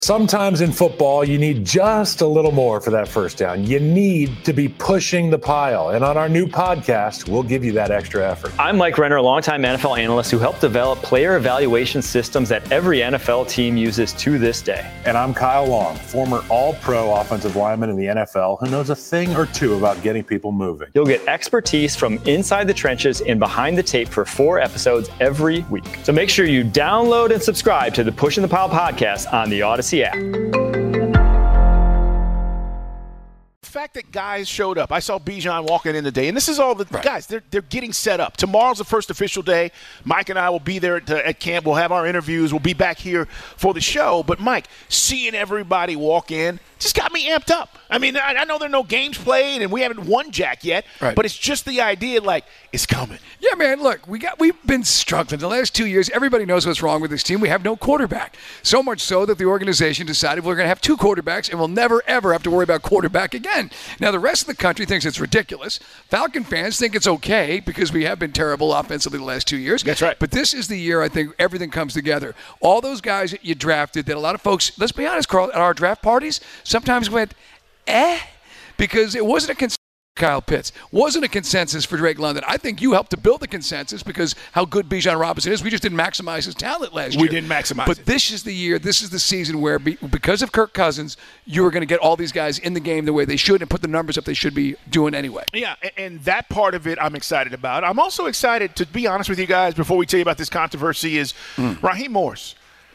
Sometimes in football, you need just a little more for that first down. You need to be pushing the pile. And on our new podcast, we'll give you that extra effort. I'm Mike Renner, a longtime NFL analyst who helped develop player evaluation systems that every NFL team uses to this day. And I'm Kyle Long, former all-pro offensive lineman in the NFL who knows a thing or two about getting people moving. You'll get expertise from inside the trenches and behind the tape for 4 episodes every week. So make sure you download and subscribe to the Pushing the Pile podcast on the Odyssey app. The fact that guys showed up. I saw Bijan walking in today, and this is all the guys. They're getting set up. Tomorrow's the first official day. Mike and I will be there at camp. We'll have our interviews. We'll be back here for the show. But, Mike, seeing everybody walk in just got me amped up. I mean, I know there are no games played, and we haven't won Jack yet, but it's just the idea, like, it's coming. Yeah, man, look, we've been struggling the last 2 years. Everybody knows what's wrong with this team. We have no quarterback. So much so that the organization decided we're going to have 2 quarterbacks, and we'll never, ever have to worry about quarterback again. Now, the rest of the country thinks it's ridiculous. Falcon fans think it's okay because we have been terrible offensively the last 2 years. That's right. But this is the year I think everything comes together. All those guys that you drafted that a lot of folks, let's be honest, Carl, at our draft parties, sometimes went, because it wasn't a consensus. Kyle Pitts wasn't a consensus for Drake London. I think you helped to build the consensus because how good Bijan Robinson is. We just didn't maximize his talent last year. We didn't maximize But it. this is the year, this is the season where because of Kirk Cousins, you are going to get all these guys in the game the way they should and put the numbers up they should be doing anyway. Yeah, and that part of it I'm excited about. I'm also excited, to be honest with you guys, before we tell you about this controversy, is Raheem Morris.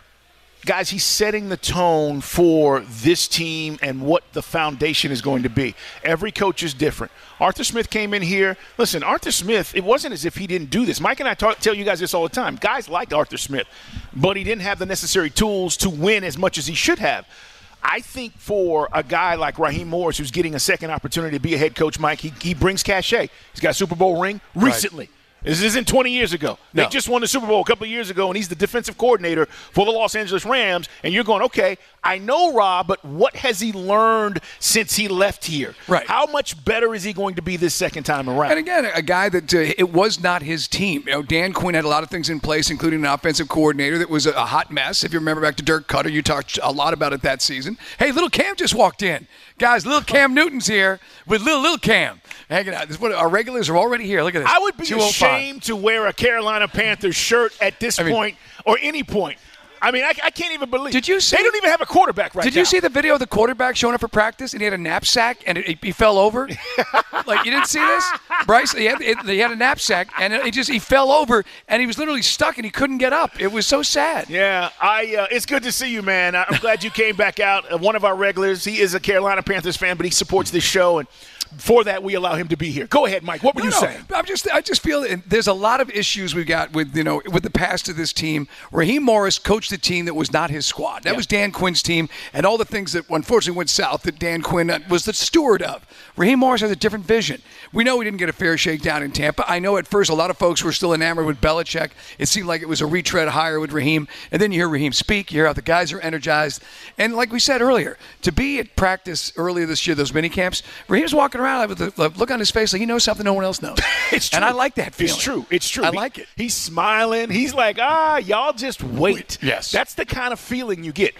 Guys, he's setting the tone for this team and what the foundation is going to be. Every coach is different. Arthur Smith came in here. Listen, Arthur Smith, it wasn't as if he didn't do this. Mike and I tell you guys this all the time. Guys liked Arthur Smith, but he didn't have the necessary tools to win as much as he should have. I think for a guy like Raheem Morris, who's getting a second opportunity to be a head coach, Mike, he brings cachet. He's got a Super Bowl ring recently. Right. This isn't 20 years ago. No. They just won the Super Bowl a couple of years ago, and he's the defensive coordinator for the Los Angeles Rams. And you're going, okay, I know Rob, but what has he learned since he left here? Right. How much better is he going to be this second time around? And again, a guy that it was not his team. You know, Dan Quinn had a lot of things in place, including an offensive coordinator that was a hot mess. If you remember back to Dirk Cutter, you talked a lot about it that season. Hey, little Cam just walked in. Guys, little Cam Newton's here with little Cam. Hanging out. This is what our regulars are already here. Look at this. I would be ashamed to wear a Carolina Panthers shirt at this point or any point. I mean, I can't even believe. Did you see? They don't even have a quarterback right now. Did you see the video of the quarterback showing up for practice and he had a knapsack and he fell over? Like, you didn't see this? Bryce, he had a knapsack and he fell over and he was literally stuck and he couldn't get up. It was so sad. Yeah, it's good to see you, man. I'm glad you came back out. One of our regulars, he is a Carolina Panthers fan, but he supports this show, and for that, we allow him to be here. Go ahead, Mike. What were you saying? I just feel there's a lot of issues we got with the past of this team. Raheem Morris coached a team that was not his squad. That was Dan Quinn's team, and all the things that unfortunately went south that Dan Quinn was the steward of. Raheem Morris has a different vision. We know he didn't get a fair shake down in Tampa. I know at first a lot of folks were still enamored with Belichick. It seemed like it was a retread higher with Raheem, and then you hear Raheem speak. You hear how the guys are energized, and like we said earlier, to be at practice earlier this year, those mini camps, Raheem's walking around with the look on his face like he knows something no one else knows. It's true. And I like that feeling. It's true. I like it. He's smiling. He's like, y'all just wait. Yes. That's the kind of feeling you get.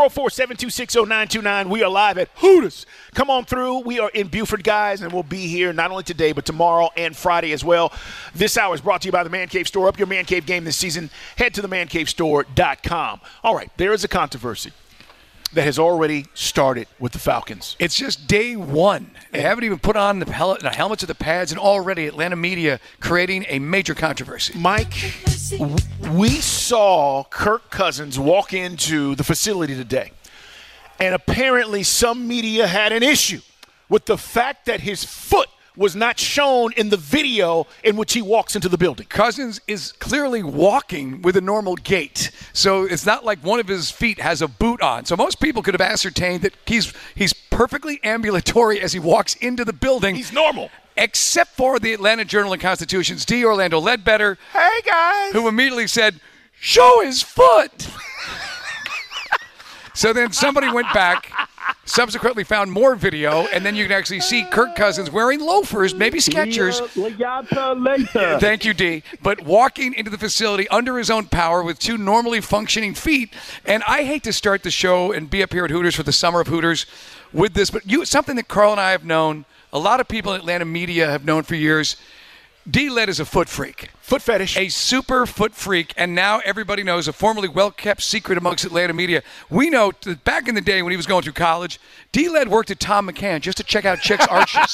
404-726-0929. We are live at Hooters. Come on through. We are in Buford, guys, and we'll be here not only today but tomorrow and Friday as well. This hour is brought to you by the Man Cave Store. Up your Man Cave game this season. Head to themancavestore.com. All right, there is a controversy that has already started with the Falcons. It's just day one. They haven't even put on the helmets or the pads, and already Atlanta media creating a major controversy. Mike, we saw Kirk Cousins walk into the facility today, and apparently some media had an issue with the fact that his foot was not shown in the video in which he walks into the building. Cousins is clearly walking with a normal gait. So it's not like one of his feet has a boot on. So most people could have ascertained that he's perfectly ambulatory as he walks into the building. He's normal. Except for the Atlanta Journal-Constitution's D. Orlando Ledbetter. Hey, guys. Who immediately said, show his foot. So then somebody went back subsequently found more video, and then you can actually see Kirk Cousins wearing loafers, maybe Skechers. Thank you, D. But walking into the facility under his own power with two normally functioning feet. And I hate to start the show and be up here at Hooters for the Summer of Hooters with this, but something that Carl and I have known, a lot of people in Atlanta media have known for years. D-Led is a foot freak. Foot fetish. A super foot freak, and now everybody knows, a formerly well-kept secret amongst Atlanta media. We know that back in the day when he was going through college, D-Led worked at Tom McCann just to check out chicks' arches.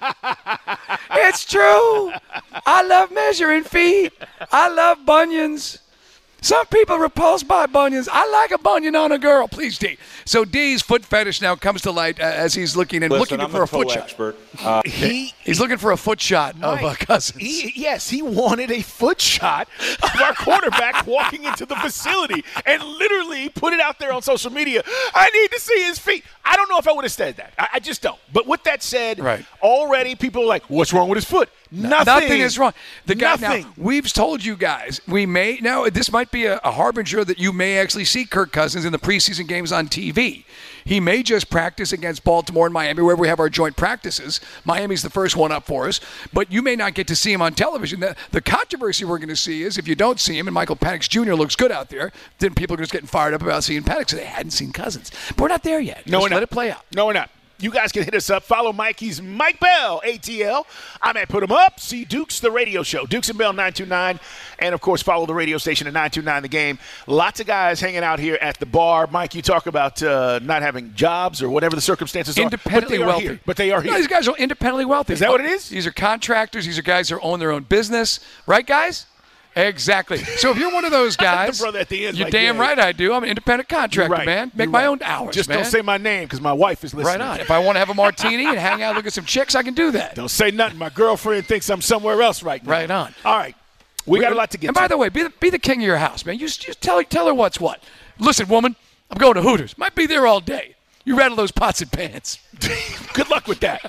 It's true. I love measuring feet. I love bunions. Some people are repulsed by bunions. I like a bunion on a girl. Please, D. So D's foot fetish now comes to light as he's looking for a foot shot. He's looking for a foot shot of Cousins. He wanted a foot shot of our quarterback walking into the facility and literally put it out there on social media. I need to see his feet. I don't know if I would have said that. I just don't. But with that said, already people are like, what's wrong with his foot? Nothing is wrong. The guy, now, we've told you guys, this might be a harbinger that you may actually see Kirk Cousins in the preseason games on TV. He may just practice against Baltimore and Miami, where we have our joint practices. Miami's the first one up for us, but you may not get to see him on television. The controversy we're going to see is if you don't see him, and Michael Penix Jr. looks good out there, then people are just getting fired up about seeing Penix. So they hadn't seen Cousins. But we're not there yet. No, let it play out. No, we're not. You guys can hit us up. Follow Mike. He's Mike Bell, ATL. I'm at Put 'em Up. See Dukes, the radio show. Dukes and Bell 929. And, of course, follow the radio station at 929 The Game. Lots of guys hanging out here at the bar. Mike, you talk about not having jobs or whatever the circumstances independently are. Wealthy. But they are here. No, these guys are independently wealthy. Is that what it is? These are contractors. These are guys who own their own business. Right, guys? Exactly. So if you're one of those guys, the brother at the end, you're damn right I do. I'm an independent contractor, man. Make my own hours, Just man. don't say my name because my wife is listening. Right on. If I want to have a martini and hang out, look at some chicks, I can do that. Don't say nothing. My girlfriend thinks I'm somewhere else right now. Right on. All right. We got a lot to get to. And by the way, be the king of your house, man. You just tell her what's what. Listen, woman, I'm going to Hooters. Might be there all day. You rattle those pots and pans. Good luck with that.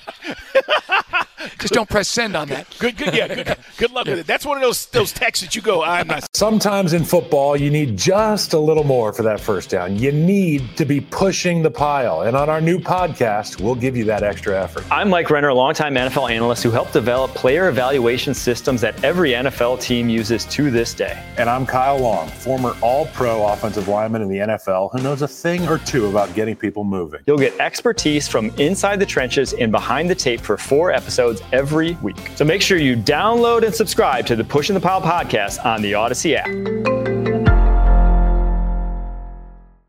Just don't press send on that. Good luck with it. That's one of those texts that you go, I'm not. Sometimes in football, you need just a little more for that first down. You need to be pushing the pile. And on our new podcast, we'll give you that extra effort. I'm Mike Renner, a longtime NFL analyst who helped develop player evaluation systems that every NFL team uses to this day. And I'm Kyle Long, former all-pro offensive lineman in the NFL who knows a thing or two about getting people moving. You'll get expertise from inside the trenches and behind the tape for 4 episodes every week. So make sure you download and subscribe to the Pushing the Pile podcast on the Odyssey app.